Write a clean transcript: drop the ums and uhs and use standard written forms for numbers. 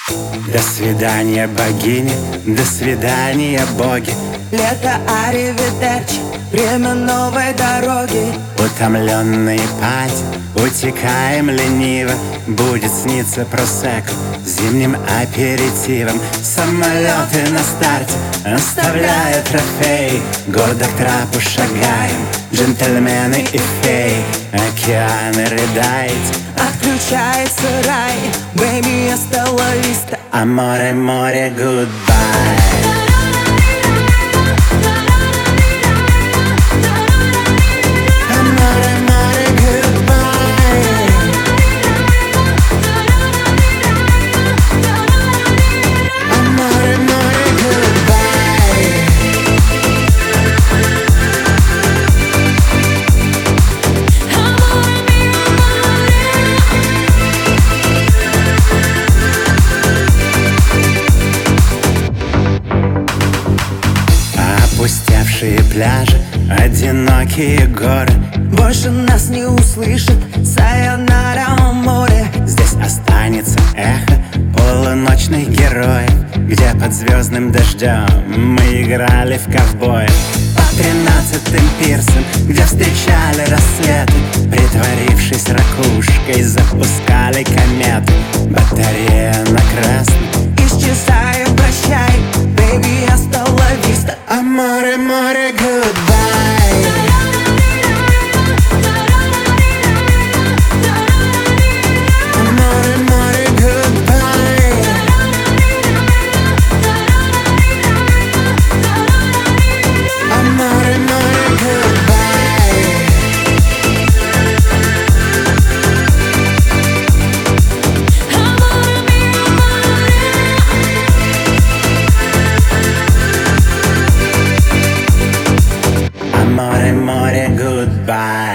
До свидания, богини, до свидания, боги. Лето, аривидерчи, время новой дороги. Утомленные пальцы, утекаем лениво. Будет сниться просекко зимним аперитивом. Самолеты на старте оставляют трофеи. Гордо к трапу шагаем, джентльмены и феи. Океаны рыдаете, Отключается рай, baby, hasta la vista. а море, море, goodbye. Опустевшие пляжи, одинокие горы. Больше нас не услышит сайонара море. Здесь останется эхо полуночных героев, где под звездным дождем мы играли в ковбоев. По 13-м пирсам, где встречали рассветы, притворившись ракушкой, запускали кометы. Батарея на красный, Исчезаем, прощай, baby, hasta la vista. а море, море, goodbye. Amore, amore, goodbye.